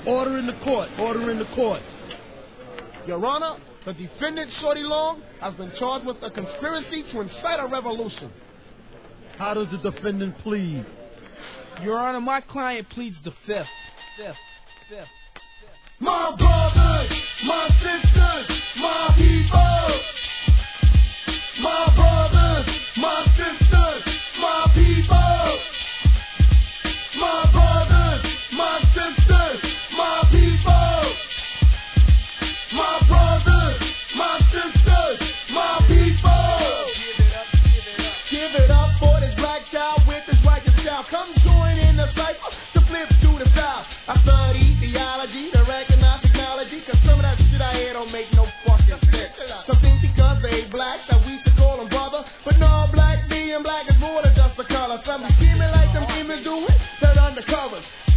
Order in the court. Order in the court. Your Honor, the defendant, Shorty Long, has been charged with a conspiracy to incite a revolution. How does the defendant plead? Your Honor, my client pleads the fifth. My brothers, my sisters, my people. My brothers, my sisters, my people. My brothers, my sisters, my people. My brothers, my sisters, my people. Give it up for this black child with this righteous child. Come join in the cypher to flip to the south. I study theology to recognize technology, cause some of that shit I hear don't make no fucking sense. Some think because they black that we should call them brother, but no, black being black is more than just a color. Some be scheming like them demons do it, they're undercovers.